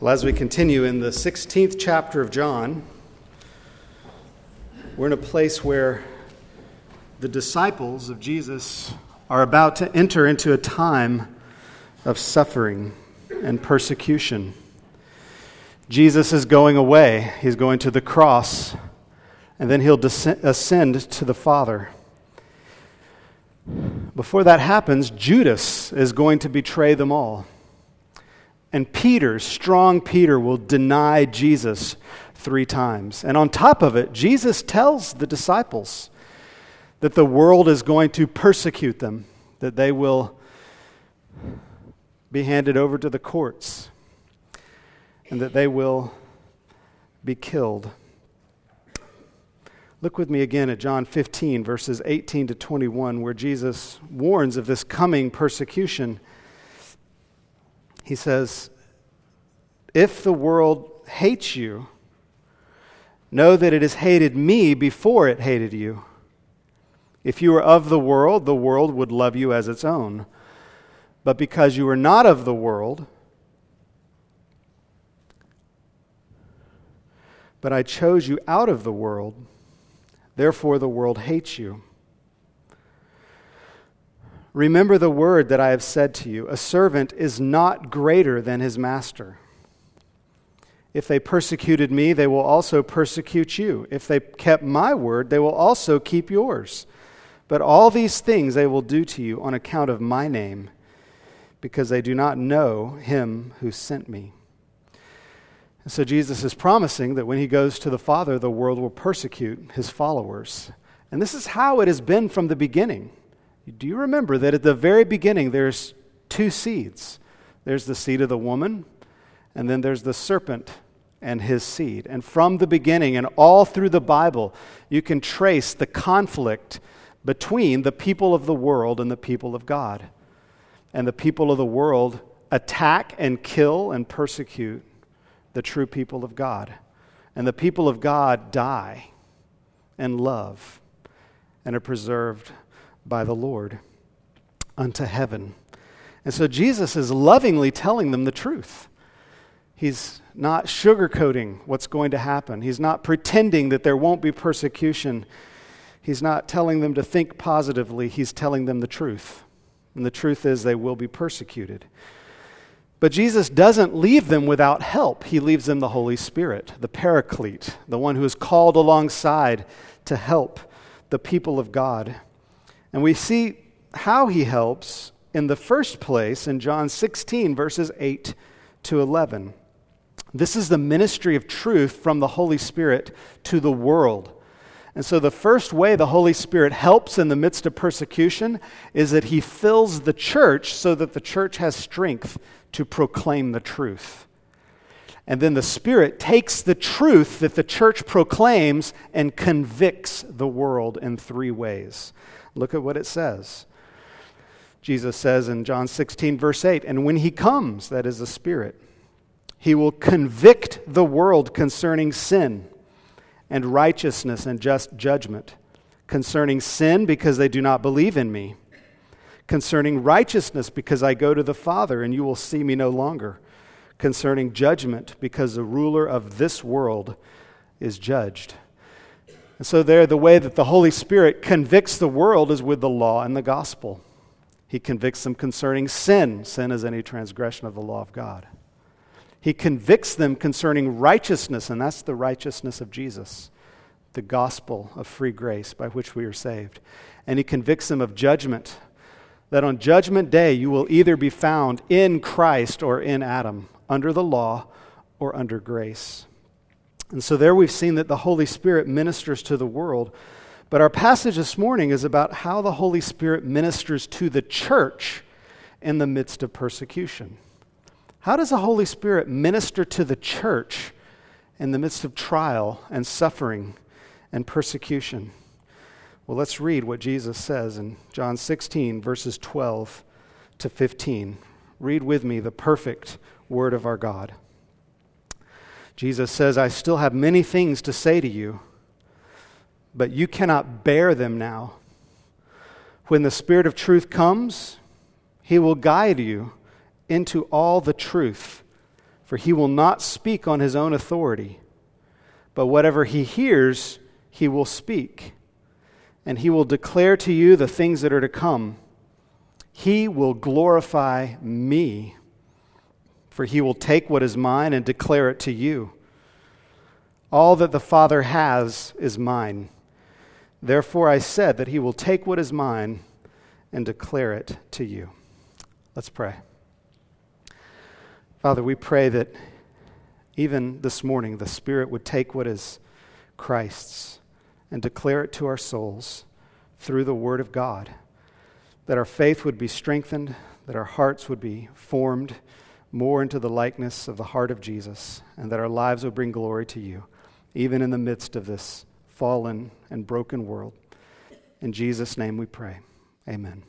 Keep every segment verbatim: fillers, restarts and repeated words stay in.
Well, as we continue in the sixteenth chapter of John, we're in a place where the disciples of Jesus are about to enter into a time of suffering and persecution. Jesus is going away. He's going to the cross, and then he'll descend, ascend to the Father. Before that happens, Judas is going to betray them all. And Peter, strong Peter, will deny Jesus three times. And on top of it, Jesus tells the disciples that the world is going to persecute them, that they will be handed over to the courts, and that they will be killed. Look with me again at John fifteen, verses eighteen to twenty-one, where Jesus warns of this coming persecution. He says, "If the world hates you, know that it has hated me before it hated you. If you were of the world, the world would love you as its own. But because you are not of the world, but I chose you out of the world, therefore the world hates you. Remember the word that I have said to you, a servant is not greater than his master. If they persecuted me, they will also persecute you. If they kept my word, they will also keep yours. But all these things they will do to you on account of my name, because they do not know him who sent me." And so Jesus is promising that when he goes to the Father, the world will persecute his followers. And this is how it has been from the beginning. Do you remember that at the very beginning there's two seeds? There's the seed of the woman, and then there's the serpent and his seed. And from the beginning and all through the Bible, you can trace the conflict between the people of the world and the people of God. And the people of the world attack and kill and persecute the true people of God. And the people of God die and love and are preserved by the Lord unto heaven. And so Jesus is lovingly telling them the truth. He's not sugarcoating what's going to happen. He's not pretending that there won't be persecution. He's not telling them to think positively. He's telling them the truth. And the truth is they will be persecuted. But Jesus doesn't leave them without help. He leaves them the Holy Spirit, the Paraclete, the one who is called alongside to help the people of God. And we see how he helps in the first place in John sixteen, verses eight to eleven. This is the ministry of truth from the Holy Spirit to the world. And so the first way the Holy Spirit helps in the midst of persecution is that he fills the church so that the church has strength to proclaim the truth. And then the Spirit takes the truth that the church proclaims and convicts the world in three ways. Look at what it says. Jesus says in John sixteen, verse eight, "And when he comes," that is the Spirit, "he will convict the world concerning sin and righteousness and just judgment. Concerning sin, because they do not believe in me. Concerning righteousness, because I go to the Father and you will see me no longer. Concerning judgment, because the ruler of this world is judged." And so there, the way that the Holy Spirit convicts the world is with the law and the gospel. He convicts them concerning sin. Sin is any transgression of the law of God. He convicts them concerning righteousness, and that's the righteousness of Jesus, the gospel of free grace by which we are saved. And he convicts them of judgment, that on judgment day you will either be found in Christ or in Adam, under the law or under grace. And so there we've seen that the Holy Spirit ministers to the world. But our passage this morning is about how the Holy Spirit ministers to the church in the midst of persecution. How does the Holy Spirit minister to the church in the midst of trial and suffering and persecution? Well, let's read what Jesus says in John sixteen, verses twelve to fifteen. Read with me the perfect word of our God. Jesus says, "I still have many things to say to you, but you cannot bear them now. When the Spirit of truth comes, he will guide you into all the truth, For he will not speak on his own authority, but whatever he hears, he will speak. And he will declare to you the things that are to come. He will glorify me, for he will take what is mine and declare it to you. All that the Father has is mine. Therefore I said that he will take what is mine and declare it to you. Let's pray. Father, we pray that even this morning the Spirit would take what is Christ's and declare it to our souls through the Word of God, that our faith would be strengthened, that our hearts would be formed more into the likeness of the heart of Jesus, and that our lives would bring glory to you, even in the midst of this fallen and broken world. In Jesus' name we pray. Amen.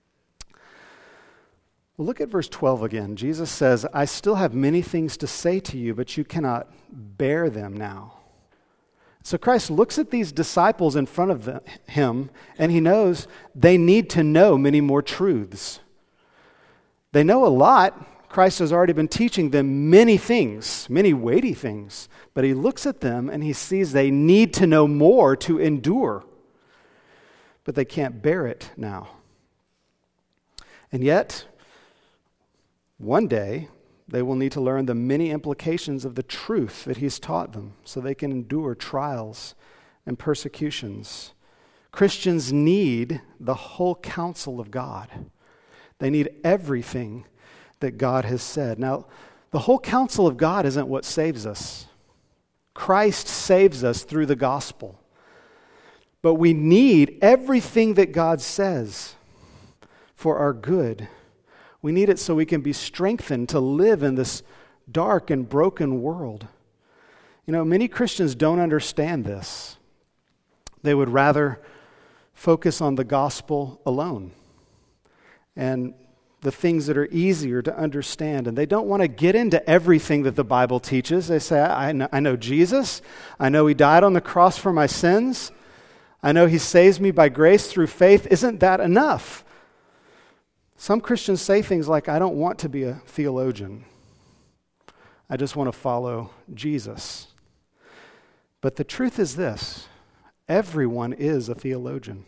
Well, look at verse twelve again. Jesus says, I still have many things to say to you, but you cannot bear them now. So Christ looks at these disciples in front of the, him, and he knows they need to know many more truths. They know a lot. Christ has already been teaching them many things, many weighty things. But he looks at them and he sees they need to know more to endure. But they can't bear it now. And yet, one day, they will need to learn the many implications of the truth that he's taught them so they can endure trials and persecutions. Christians need the whole counsel of God. They need everything that God has said. Now, the whole counsel of God isn't what saves us. Christ saves us through the gospel. But we need everything that God says for our good. We need it so we can be strengthened to live in this dark and broken world. You know, many Christians don't understand this. They would rather focus on the gospel alone and the things that are easier to understand. And they don't want to get into everything that the Bible teaches. They say, I know, I know Jesus. I know he died on the cross for my sins. I know he saves me by grace through faith. Isn't that enough? Some Christians say things like, I don't want to be a theologian. I just want to follow Jesus. But the truth is this, everyone is a theologian.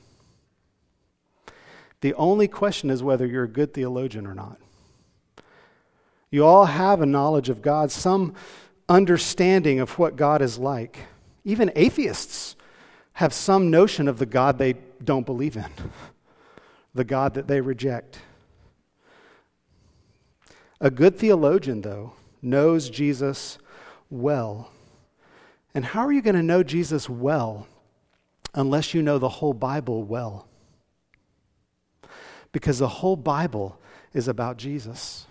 The only question is whether you're a good theologian or not. You all have a knowledge of God, some understanding of what God is like. Even atheists have some notion of the God they don't believe in, the God that they reject. A good theologian, though, knows Jesus well. And how are you going to know Jesus well unless you know the whole Bible well? Because the whole Bible is about Jesus.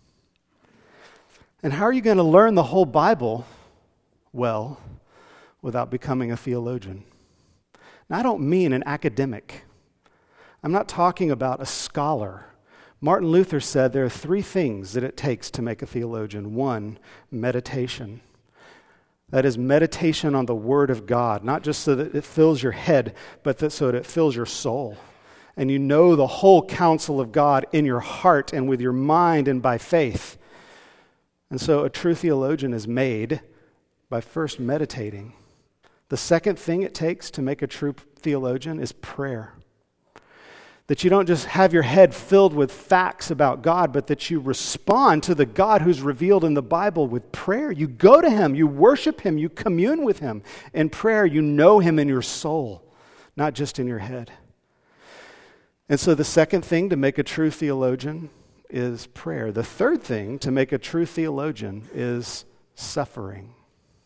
And how are you going to learn the whole Bible well without becoming a theologian? Now, I don't mean an academic. I'm not talking about a scholar. Martin Luther said there are three things that it takes to make a theologian. One, meditation. That is meditation on the Word of God, not just so that it fills your head, but that so that it fills your soul. And you know the whole counsel of God in your heart and with your mind and by faith. And so a true theologian is made by first meditating. The second thing it takes to make a true theologian is prayer. That you don't just have your head filled with facts about God, but that you respond to the God who's revealed in the Bible with prayer. You go to him, you worship him, you commune with him. In prayer, you know him in your soul, not just in your head. And so the second thing to make a true theologian is prayer. The third thing to make a true theologian is suffering.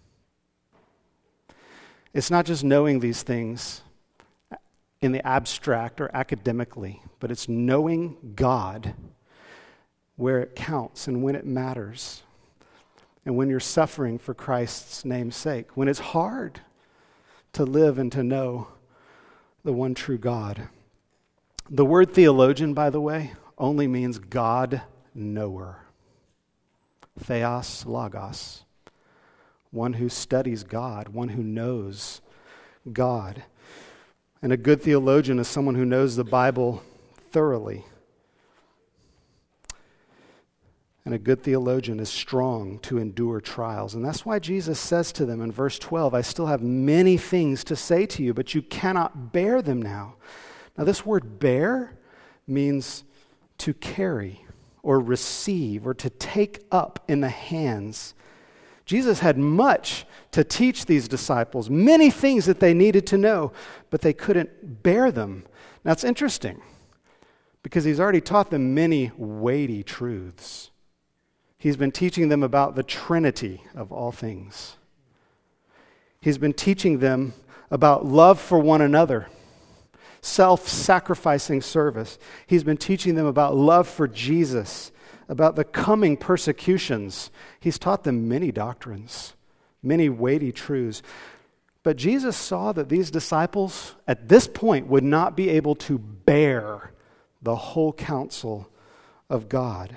It's not just knowing these things in the abstract or academically, but it's knowing God where it counts and when it matters, and when you're suffering for Christ's name's sake, when it's hard to live and to know the one true God. The word theologian, by the way, only means God-knower. Theos, logos. One who studies God, one who knows God. And a good theologian is someone who knows the Bible thoroughly. And a good theologian is strong to endure trials. And that's why Jesus says to them in verse twelve, I still have many things to say to you, but you cannot bear them now. Now this word bear means to carry or receive or to take up in the hands. Jesus had much to teach these disciples, many things that they needed to know, but they couldn't bear them. Now it's interesting because he's already taught them many weighty truths. He's been teaching them about the Trinity of all things. He's been teaching them about love for one another, self-sacrificing service. He's been teaching them about love for Jesus, about the coming persecutions. He's taught them many doctrines, many weighty truths. But Jesus saw that these disciples at this point would not be able to bear the whole counsel of God.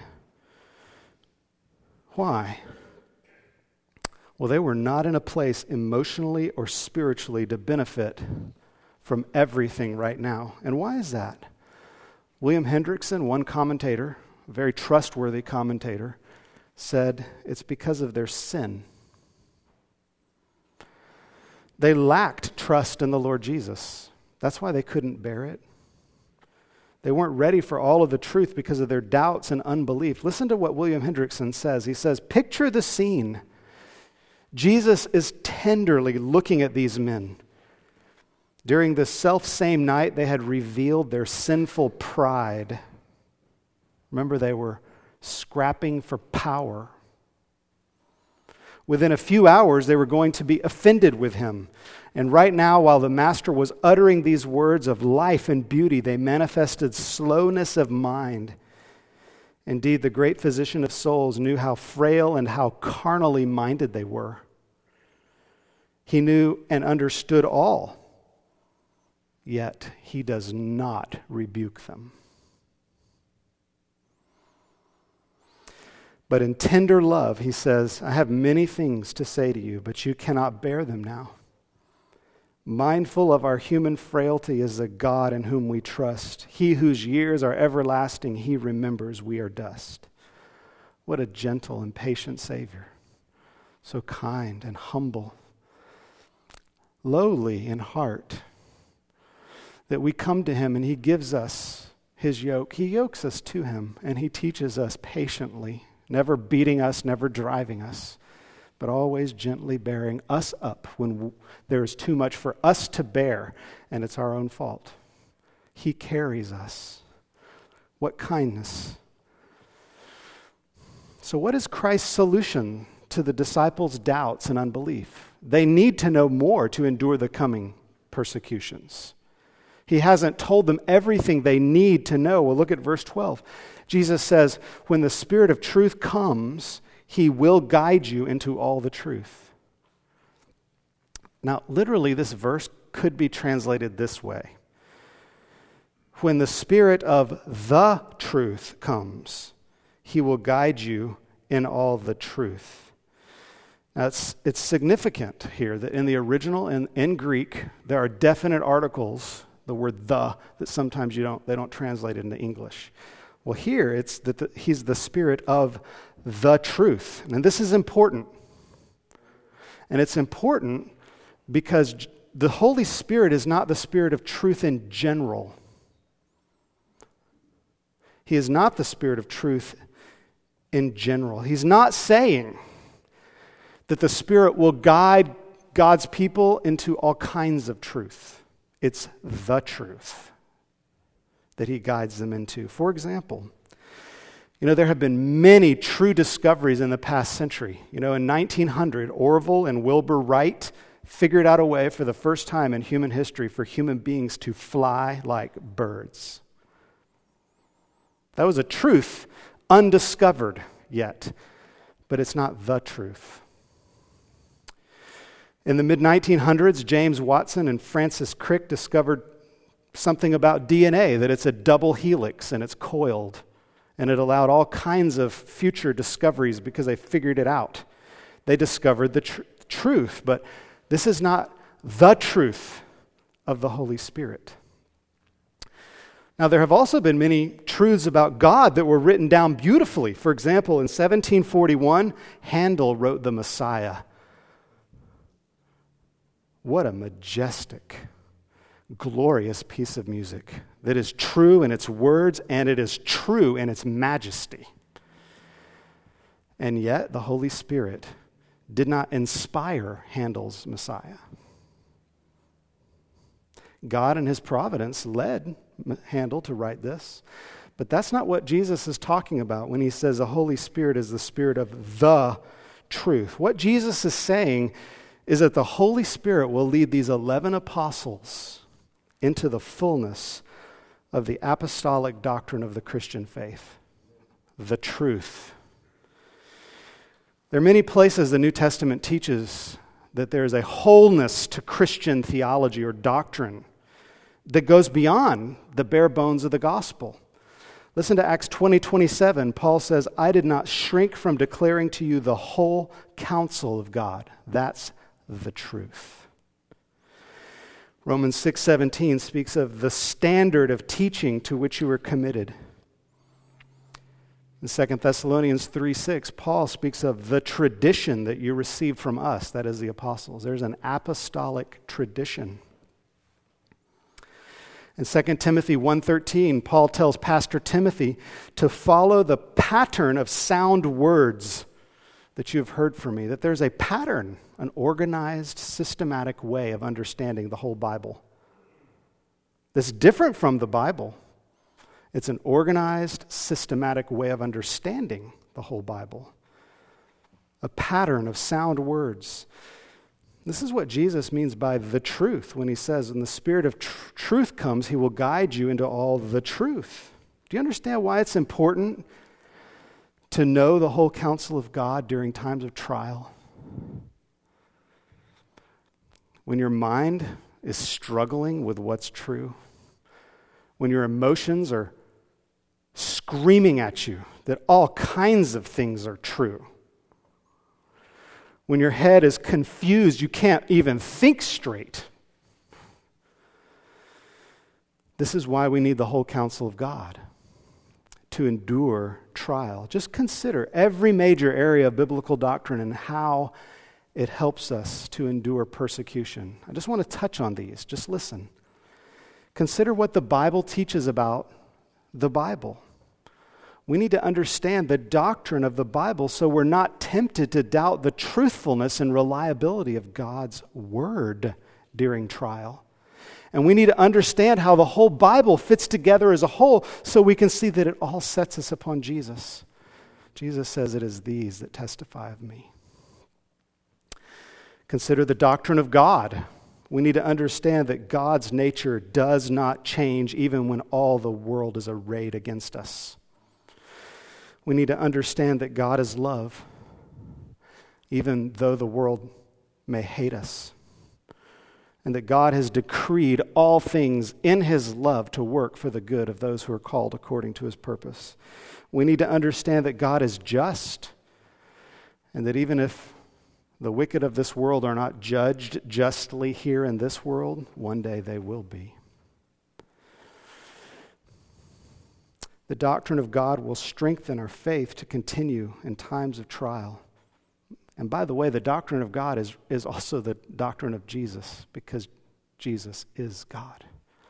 Why? Well, they were not in a place emotionally or spiritually to benefit from everything right now. And why is that? William Hendrickson, one commentator, a very trustworthy commentator, said it's because of their sin. They lacked trust in the Lord Jesus. That's why they couldn't bear it. They weren't ready for all of the truth because of their doubts and unbelief. Listen to what William Hendrickson says. He says, picture the scene. Jesus is tenderly looking at these men. During the self-same night, they had revealed their sinful pride. Remember, they were scrapping for power. Within a few hours, they were going to be offended with him. And right now, while the Master was uttering these words of life and beauty, they manifested slowness of mind. Indeed, the great physician of souls knew how frail and how carnally minded they were. He knew and understood all, yet he does not rebuke them. But in tender love, he says, I have many things to say to you, but you cannot bear them now. Mindful of our human frailty is the God in whom we trust. He whose years are everlasting, he remembers we are dust. What a gentle and patient Savior. So kind and humble. Lowly in heart. That we come to him and he gives us his yoke. He yokes us to him and he teaches us patiently. Never beating us, never driving us, but always gently bearing us up when w- there is too much for us to bear, and it's our own fault. He carries us. What kindness. So what is Christ's solution to the disciples' doubts and unbelief? They need to know more to endure the coming persecutions. He hasn't told them everything they need to know. Well, look at verse twelve. Jesus says, when the Spirit of truth comes, he will guide you into all the truth. Now, literally, this verse could be translated this way. When the Spirit of the truth comes, he will guide you in all the truth. Now, it's, it's significant here that in the original and in Greek, there are definite articles, the word the, that sometimes you don't they don't translate into English. Well, here it's that the, he's the Spirit of the truth. And this is important. And it's important because the Holy Spirit is not the Spirit of truth in general. He is not the Spirit of truth in general. He's not saying that the Spirit will guide God's people into all kinds of truth. It's the truth that he guides them into. For example, you know, there have been many true discoveries in the past century. You know, in nineteen hundred, Orville and Wilbur Wright figured out a way for the first time in human history for human beings to fly like birds. That was a truth undiscovered yet, but it's not the truth. In the mid nineteen hundreds, James Watson and Francis Crick discovered something about D N A, that it's a double helix and it's coiled. And it allowed all kinds of future discoveries because they figured it out. They discovered the tr- truth, but this is not the truth of the Holy Spirit. Now, there have also been many truths about God that were written down beautifully. For example, in seventeen forty-one, Handel wrote the Messiah. What a majestic, glorious piece of music that is true in its words and it is true in its majesty. And yet, the Holy Spirit did not inspire Handel's Messiah. God in his providence led Handel to write this, but that's not what Jesus is talking about when he says the Holy Spirit is the Spirit of the truth. What Jesus is saying is that the Holy Spirit will lead these eleven apostles into the fullness of the apostolic doctrine of the Christian faith, the truth. There are many places the New Testament teaches that there is a wholeness to Christian theology or doctrine that goes beyond the bare bones of the gospel. Listen to Acts twenty twenty-seven. Paul says, I did not shrink from declaring to you the whole counsel of God. That's the truth. Romans six seventeen speaks of the standard of teaching to which you were committed. In Second Thessalonians three six, Paul speaks of the tradition that you received from us, that is the apostles. There's an apostolic tradition. In Second Timothy one thirteen, Paul tells Pastor Timothy to follow the pattern of sound words that you've heard from me, that there's a pattern, an organized, systematic way of understanding the whole Bible. That's different from the Bible. It's an organized, systematic way of understanding the whole Bible. A pattern of sound words. This is what Jesus means by the truth when he says, when the Spirit of tr- truth comes, he will guide you into all the truth. Do you understand why it's important to know the whole counsel of God during times of trial? When your mind is struggling with what's true, when your emotions are screaming at you that all kinds of things are true, when your head is confused, you can't even think straight. This is why we need the whole counsel of God to endure trial. Just consider every major area of biblical doctrine and how it helps us to endure persecution. I just want to touch on these. Just listen. Consider what the Bible teaches about the Bible. We need to understand the doctrine of the Bible so we're not tempted to doubt the truthfulness and reliability of God's word during trial. And we need to understand how the whole Bible fits together as a whole so we can see that it all sets us upon Jesus. Jesus says, it is these that testify of me. Consider the doctrine of God. We need to understand that God's nature does not change even when all the world is arrayed against us. We need to understand that God is love, even though the world may hate us, and that God has decreed all things in his love to work for the good of those who are called according to his purpose. We need to understand that God is just, and that even if the wicked of this world are not judged justly here in this world, one day they will be. The doctrine of God will strengthen our faith to continue in times of trial. And by the way, the doctrine of God is, is also the doctrine of Jesus, because Jesus is God.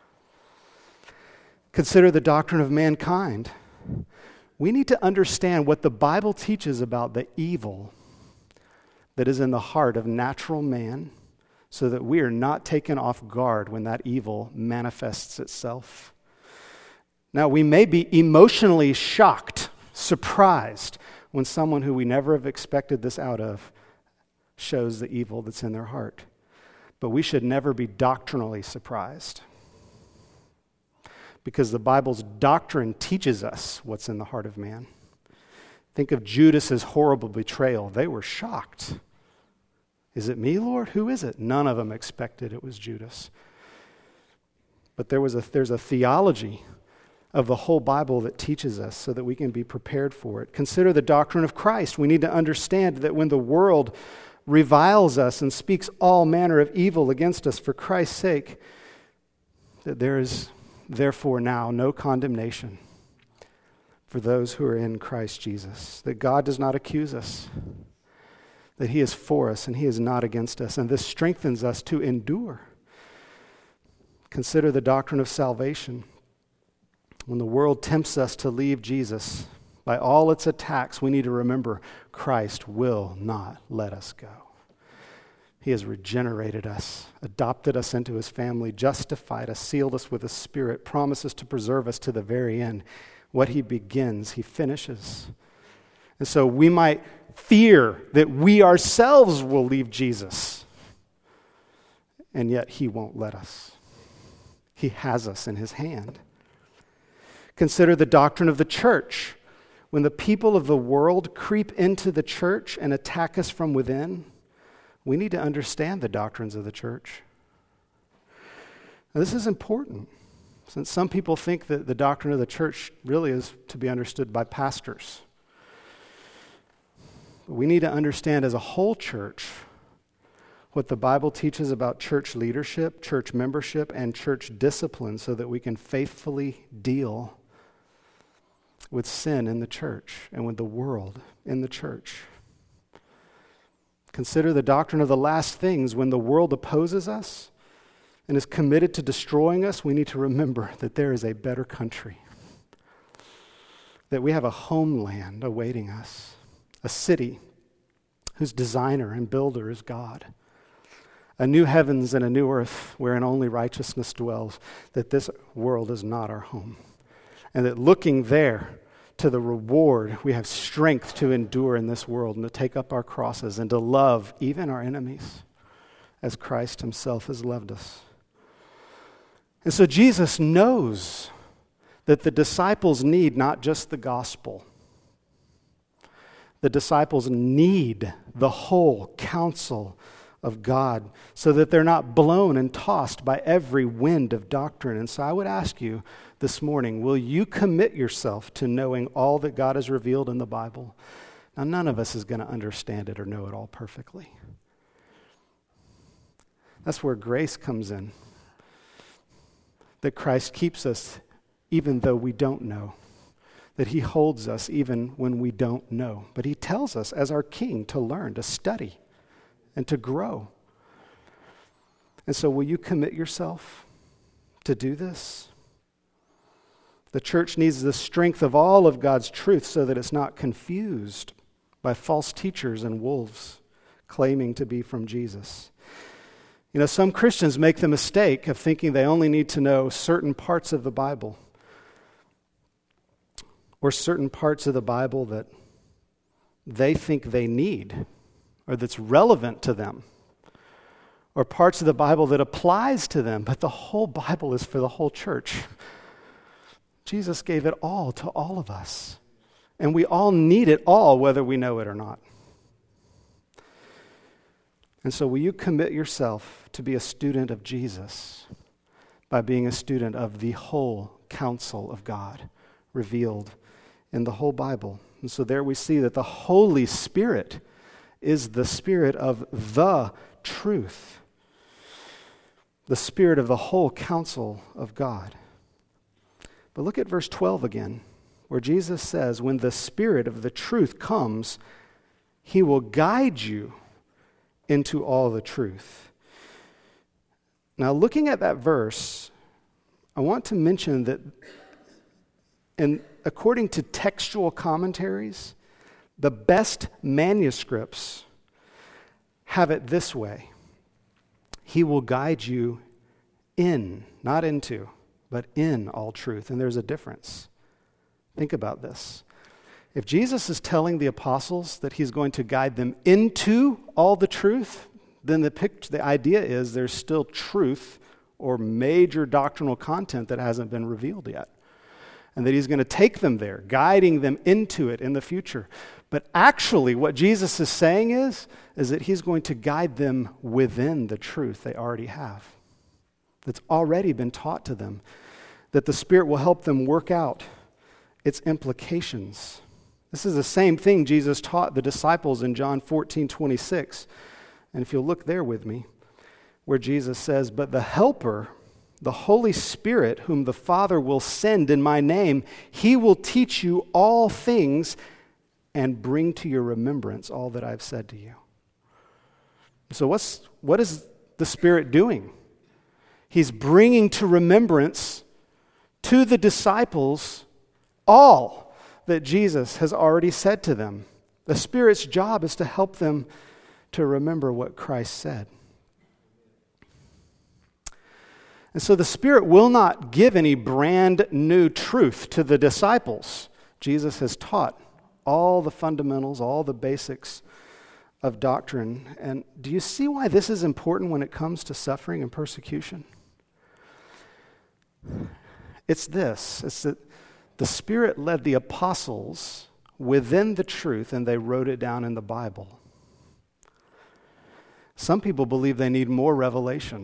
Consider the doctrine of mankind. We need to understand what the Bible teaches about the evil that is in the heart of natural man, so that we are not taken off guard when that evil manifests itself. Now, we may be emotionally shocked, surprised, when someone who we never have expected this out of shows the evil that's in their heart. But we should never be doctrinally surprised, because the Bible's doctrine teaches us what's in the heart of man. Think of Judas's horrible betrayal. They were shocked. Is it me, Lord? Who is it? None of them expected it was Judas. But there was a there's a theology of the whole Bible that teaches us so that we can be prepared for it. Consider the doctrine of Christ. We need to understand that when the world reviles us and speaks all manner of evil against us for Christ's sake, that there is therefore now no condemnation for those who are in Christ Jesus, that God does not accuse us, that he is for us and he is not against us, and this strengthens us to endure. Consider the doctrine of salvation. When the world tempts us to leave Jesus, by all its attacks, we need to remember Christ will not let us go. He has regenerated us, adopted us into his family, justified us, sealed us with his Spirit, promises to preserve us to the very end. What he begins, he finishes. And so we might fear that we ourselves will leave Jesus, and yet he won't let us. He has us in his hand. Consider the doctrine of the church. When the people of the world creep into the church and attack us from within, we need to understand the doctrines of the church. Now, this is important, since some people think that the doctrine of the church really is to be understood by pastors. But we need to understand as a whole church what the Bible teaches about church leadership, church membership, and church discipline so that we can faithfully deal with sin in the church and with the world in the church. Consider the doctrine of the last things. When the world opposes us and is committed to destroying us, we need to remember that there is a better country, that we have a homeland awaiting us, a city whose designer and builder is God, a new heavens and a new earth wherein only righteousness dwells, that this world is not our home, and that looking there to the reward, we have strength to endure in this world and to take up our crosses and to love even our enemies as Christ himself has loved us. And so Jesus knows that the disciples need not just the gospel. The disciples need the whole counsel of God so that they're not blown and tossed by every wind of doctrine. And so I would ask you this morning, will you commit yourself to knowing all that God has revealed in the Bible? Now, none of us is going to understand it or know it all perfectly. That's where grace comes in. That Christ keeps us even though we don't know. That he holds us even when we don't know. But he tells us as our King to learn, to study, and to grow. And so will you commit yourself to do this? The church needs the strength of all of God's truth so that it's not confused by false teachers and wolves claiming to be from Jesus. You know, some Christians make the mistake of thinking they only need to know certain parts of the Bible, or certain parts of the Bible that they think they need, or that's relevant to them, or parts of the Bible that applies to them, but the whole Bible is for the whole church. Jesus gave it all to all of us, and we all need it all, whether we know it or not. And so will you commit yourself to be a student of Jesus by being a student of the whole counsel of God revealed in the whole Bible? And so there we see that the Holy Spirit is the Spirit of the truth, the Spirit of the whole counsel of God. But look at verse twelve again, where Jesus says, when the Spirit of the truth comes, he will guide you into all the truth. Now, looking at that verse, I want to mention that, and according to textual commentaries, the best manuscripts have it this way. He will guide you in, not into, but in all truth. And there's a difference. Think about this. If Jesus is telling the apostles that he's going to guide them into all the truth, then the picture, the idea is there's still truth or major doctrinal content that hasn't been revealed yet. And that he's going to take them there, guiding them into it in the future. But actually what Jesus is saying is, is that he's going to guide them within the truth they already have. That's already been taught to them. That the Spirit will help them work out its implications. This is the same thing Jesus taught the disciples in John fourteen twenty-six. And if you'll look there with me, where Jesus says, but the Helper, The Holy Spirit, whom the Father will send in my name, he will teach you all things and bring to your remembrance all that I've said to you. So what's, what is the Spirit doing? He's bringing to remembrance to the disciples all that Jesus has already said to them. The Spirit's job is to help them to remember what Christ said. And so the Spirit will not give any brand new truth to the disciples. Jesus has taught all the fundamentals, all the basics of doctrine. And do you see why this is important when it comes to suffering and persecution? It's this. It's that the Spirit led the apostles within the truth, and they wrote it down in the Bible. Some people believe they need more revelation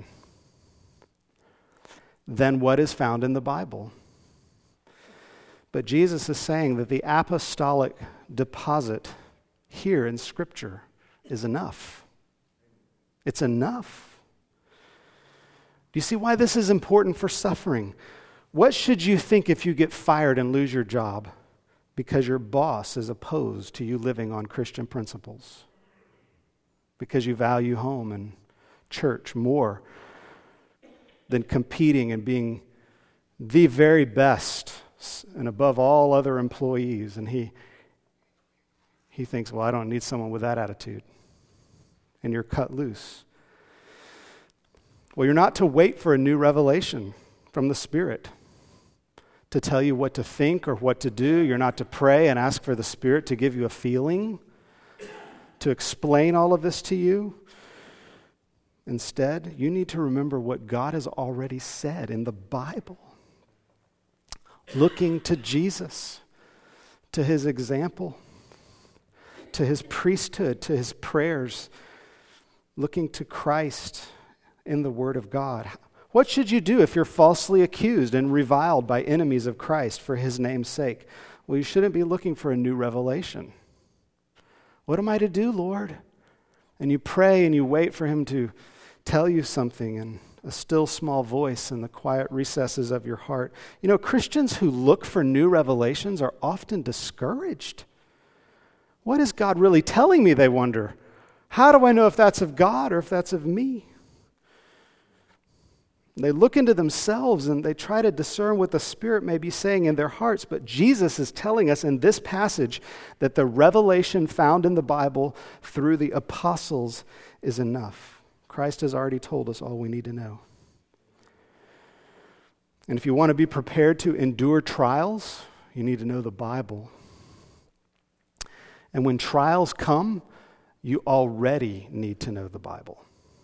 than what is found in the Bible. But Jesus is saying that the apostolic deposit here in Scripture is enough. It's enough. Do you see why this is important for suffering? What should you think if you get fired and lose your job because your boss is opposed to you living on Christian principles? Because you value home and church more than competing and being the very best and above all other employees. And he he thinks, well, I don't need someone with that attitude. And you're cut loose. Well, you're not to wait for a new revelation from the Spirit to tell you what to think or what to do. You're not to pray and ask for the Spirit to give you a feeling, to explain all of this to you. Instead, you need to remember what God has already said in the Bible. Looking to Jesus, to his example, to his priesthood, to his prayers, looking to Christ in the Word of God. What should you do if you're falsely accused and reviled by enemies of Christ for his name's sake? Well, you shouldn't be looking for a new revelation. What am I to do, Lord? And you pray and you wait for him to tell you something in a still small voice in the quiet recesses of your heart. You know, Christians who look for new revelations are often discouraged. What is God really telling me, they wonder? How do I know if that's of God or if that's of me? They look into themselves and they try to discern what the Spirit may be saying in their hearts, but Jesus is telling us in this passage that the revelation found in the Bible through the apostles is enough. Christ has already told us all we need to know. And if you want to be prepared to endure trials, you need to know the Bible. And when trials come, you already need to know the Bible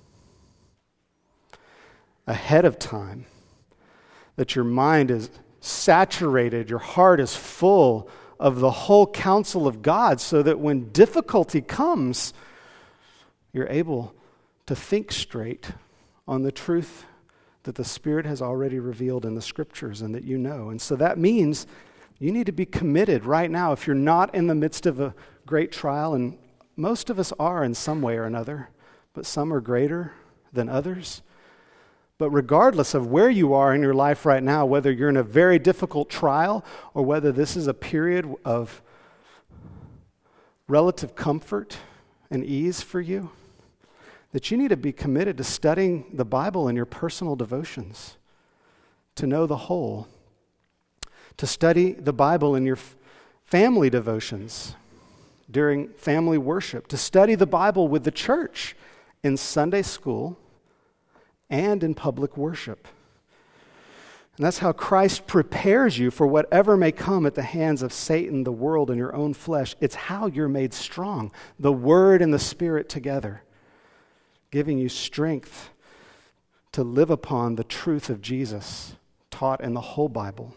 ahead of time, that your mind is saturated, your heart is full of the whole counsel of God, so that when difficulty comes, you're able to think straight on the truth that the Spirit has already revealed in the Scriptures and that you know. And so that means you need to be committed right now. If you're not in the midst of a great trial, and most of us are in some way or another, but some are greater than others. But regardless of where you are in your life right now, whether you're in a very difficult trial or whether this is a period of relative comfort and ease for you, that you need to be committed to studying the Bible in your personal devotions, to know the whole, to study the Bible in your f- family devotions during family worship, to study the Bible with the church in Sunday school and in public worship. And that's how Christ prepares you for whatever may come at the hands of Satan, the world, and your own flesh. It's how you're made strong, the Word and the Spirit together, giving you strength to live upon the truth of Jesus taught in the whole Bible.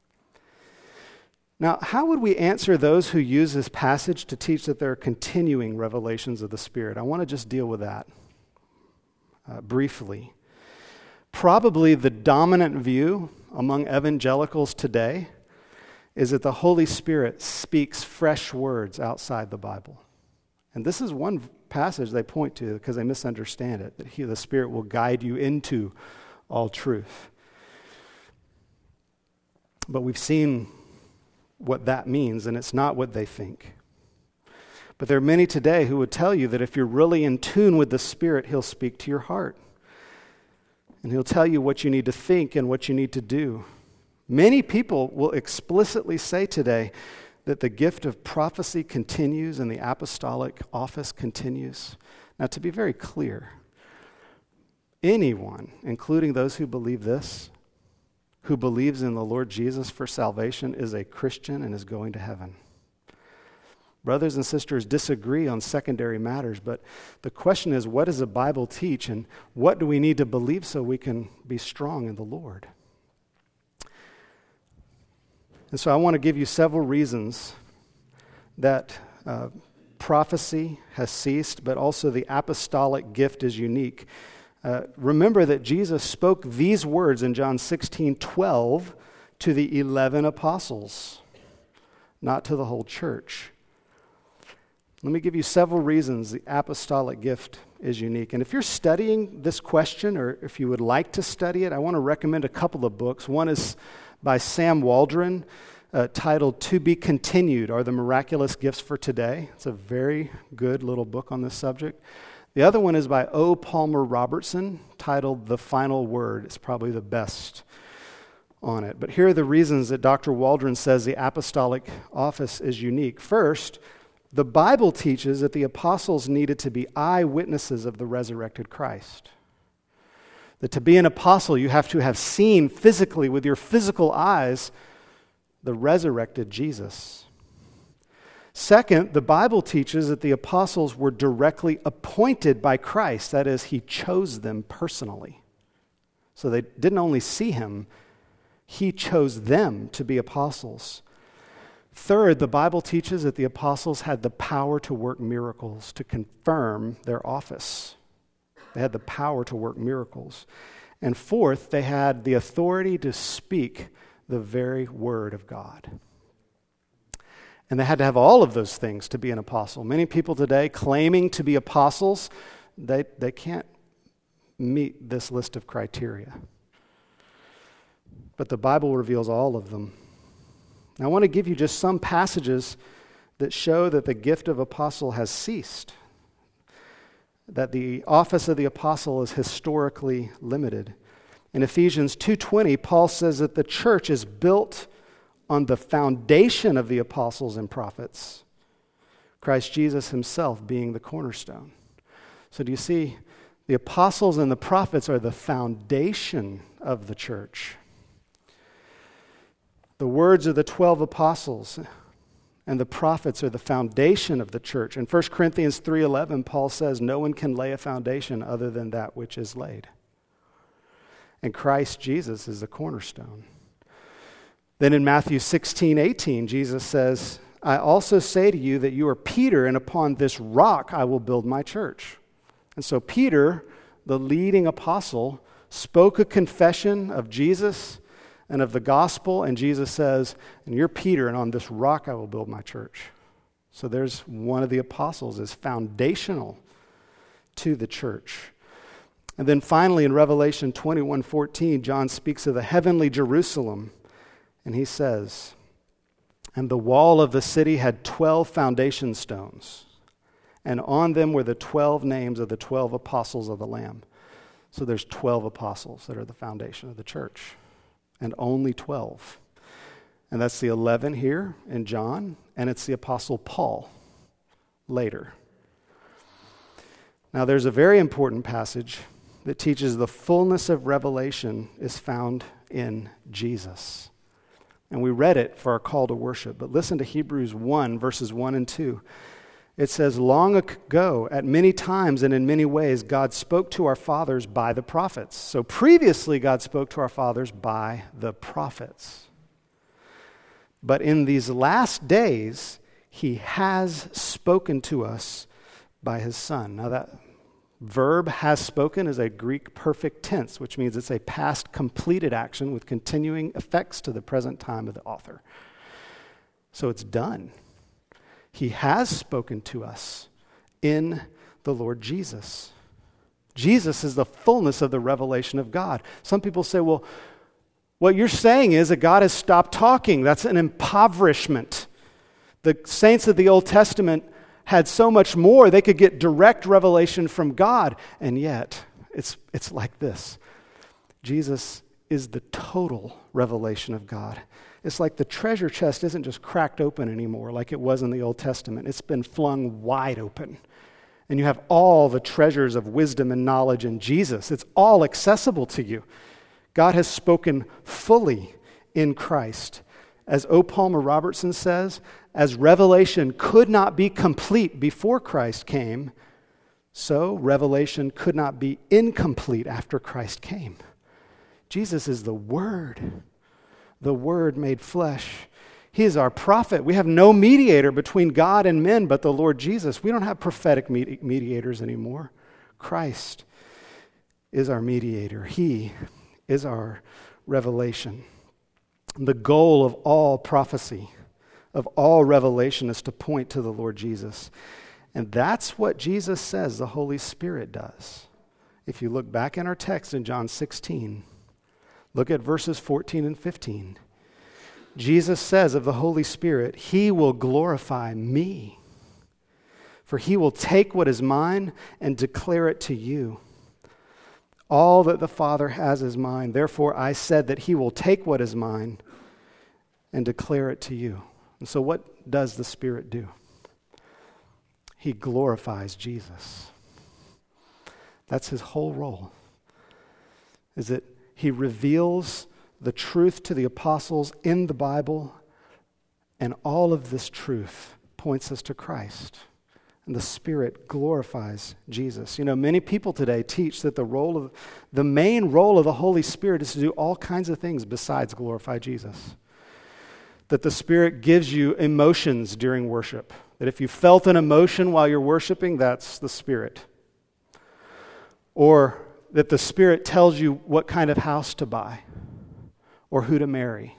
Now, how would we answer those who use this passage to teach that there are continuing revelations of the Spirit? I want to just deal with that uh, briefly. Probably the dominant view among evangelicals today is that the Holy Spirit speaks fresh words outside the Bible. And this is one passage they point to because they misunderstand it, that he, the Spirit will guide you into all truth. But we've seen what that means, and it's not what they think. But there are many today who would tell you that if you're really in tune with the Spirit, He'll speak to your heart. And He'll tell you what you need to think and what you need to do. Many people will explicitly say today that the gift of prophecy continues and the apostolic office continues. Now, to be very clear, anyone, including those who believe this, who believes in the Lord Jesus for salvation, is a Christian and is going to heaven. Brothers and sisters disagree on secondary matters, but the question is, what does the Bible teach, and what do we need to believe so we can be strong in the Lord? And so I want to give you several reasons that uh, prophecy has ceased, but also the apostolic gift is unique. Uh, remember that Jesus spoke these words in John sixteen twelve to the eleven apostles, not to the whole church. Let me give you several reasons the apostolic gift is unique. And if you're studying this question, or if you would like to study it, I want to recommend a couple of books. One is by Sam Waldron, uh, titled To Be Continued, Are the Miraculous Gifts for Today. It's a very good little book on this subject. The other one is by O. Palmer Robertson, titled The Final Word. It's probably the best on it. But here are the reasons that Doctor Waldron says the apostolic office is unique. First, the Bible teaches that the apostles needed to be eyewitnesses of the resurrected Christ. That to be an apostle, you have to have seen physically with your physical eyes the resurrected Jesus. Second, the Bible teaches that the apostles were directly appointed by Christ. That is, He chose them personally. So they didn't only see Him, He chose them to be apostles. Third, the Bible teaches that the apostles had the power to work miracles, to confirm their office. They had the power to work miracles. And fourth, they had the authority to speak the very word of God. And they had to have all of those things to be an apostle. Many people today claiming to be apostles, they, they can't meet this list of criteria. But the Bible reveals all of them. Now, I want to give you just some passages that show that the gift of apostle has ceased, that the office of the apostle is historically limited. In Ephesians two twenty, Paul says that the church is built on the foundation of the apostles and prophets, Christ Jesus Himself being the cornerstone. So do you see, the apostles and the prophets are the foundation of the church. The words of the twelve apostles and the prophets are the foundation of the church. In First Corinthians three eleven, Paul says, no one can lay a foundation other than that which is laid. And Christ Jesus is the cornerstone. Then in Matthew sixteen eighteen, Jesus says, I also say to you that you are Peter, and upon this rock I will build my church. And so Peter, the leading apostle, spoke a confession of Jesus and of the gospel, and Jesus says, and you're Peter, and on this rock I will build my church. So there's one of the apostles is foundational to the church. And then finally in Revelation twenty-one fourteen, John speaks of the heavenly Jerusalem, and he says, and the wall of the city had twelve foundation stones, and on them were the twelve names of the twelve apostles of the Lamb. So there's twelve apostles that are the foundation of the church. And only twelve. And that's the eleven here in John, and it's the Apostle Paul later. Now there's a very important passage that teaches the fullness of revelation is found in Jesus. And we read it for our call to worship. But listen to Hebrews one, verses one and two. It says, long ago, at many times and in many ways, God spoke to our fathers by the prophets. So previously, God spoke to our fathers by the prophets. But in these last days, He has spoken to us by His Son. Now that verb, has spoken, is a Greek perfect tense, which means it's a past completed action with continuing effects to the present time of the author. So it's done. He has spoken to us in the Lord Jesus. Jesus is the fullness of the revelation of God. Some people say, well, What you're saying is that God has stopped talking. That's an impoverishment. The saints of the Old Testament had so much more. They could get direct revelation from God. And yet, it's, it's like this. Jesus is the total revelation of God. It's like the treasure chest isn't just cracked open anymore like it was in the Old Testament. It's been flung wide open. And you have all the treasures of wisdom and knowledge in Jesus. It's all accessible to you. God has spoken fully in Christ. As O. Palmer Robertson says, as revelation could not be complete before Christ came, so revelation could not be incomplete after Christ came. Jesus is the Word, the Word made flesh. He is our prophet. We have no mediator between God and men but the Lord Jesus. We don't have prophetic mediators anymore. Christ is our mediator. He is our revelation. The goal of all prophecy, of all revelation, is to point to the Lord Jesus. And that's what Jesus says the Holy Spirit does. If you look back in our text in John sixteen, look at verses fourteen and fifteen. Jesus says of the Holy Spirit, He will glorify me, for He will take what is mine and declare it to you. All that the Father has is mine. Therefore, I said that He will take what is mine and declare it to you. And so what does the Spirit do? He glorifies Jesus. That's His whole role. Is that He reveals the truth to the apostles in the Bible, and all of this truth points us to Christ. And the Spirit glorifies Jesus. You know, many people today teach that the role of, the main role of the Holy Spirit is to do all kinds of things besides glorify Jesus. That the Spirit gives you emotions during worship. That if you felt an emotion while you're worshiping, that's the Spirit. Or that the Spirit tells you what kind of house to buy or who to marry.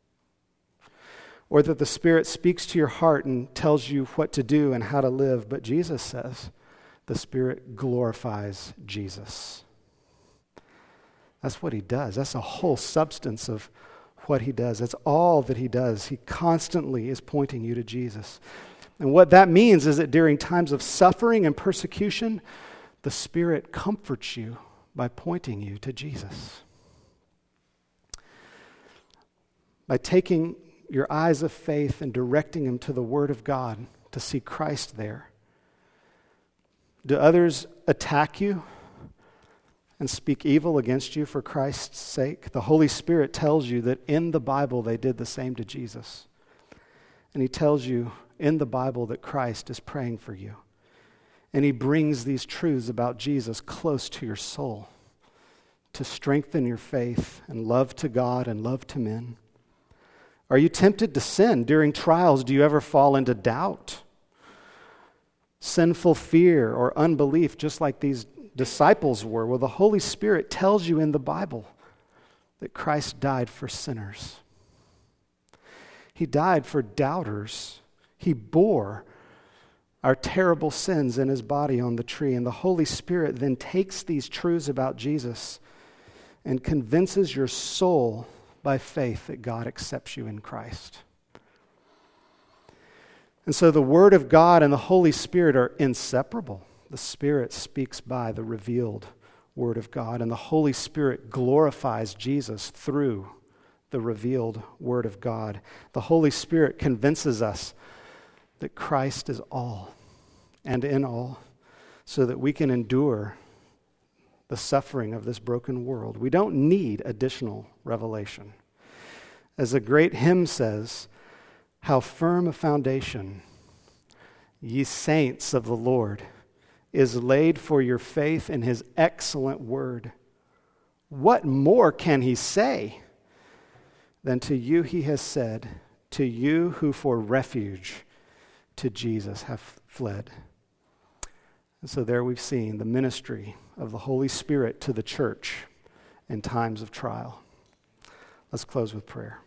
Or that the Spirit speaks to your heart and tells you what to do and how to live. But Jesus says the Spirit glorifies Jesus. That's what He does. That's the whole substance of what He does. That's all that He does. He constantly is pointing you to Jesus. And what that means is that during times of suffering and persecution, the Spirit comforts you by pointing you to Jesus. By taking your eyes of faith and directing them to the Word of God to see Christ there. Do others attack you and speak evil against you for Christ's sake? The Holy Spirit tells you that in the Bible they did the same to Jesus. And He tells you in the Bible that Christ is praying for you. And He brings these truths about Jesus close to your soul to strengthen your faith and love to God and love to men. Are you tempted to sin during trials? Do you ever fall into doubt, sinful fear, or unbelief, just like these disciples were? Well, the Holy Spirit tells you in the Bible that Christ died for sinners. He died for doubters. He bore our terrible sins in His body on the tree. And the Holy Spirit then takes these truths about Jesus and convinces your soul by faith that God accepts you in Christ. And so the Word of God and the Holy Spirit are inseparable. The Spirit speaks by the revealed Word of God, and the Holy Spirit glorifies Jesus through the revealed Word of God. The Holy Spirit convinces us that Christ is all and in all, so that we can endure the suffering of this broken world. We don't need additional revelation. As a great hymn says, how firm a foundation, ye saints of the Lord, is laid for your faith in His excellent word. What more can He say than to you He has said, to you who for refuge to Jesus have fled? And so there we've seen the ministry of the Holy Spirit to the church in times of trial. Let's close with prayer.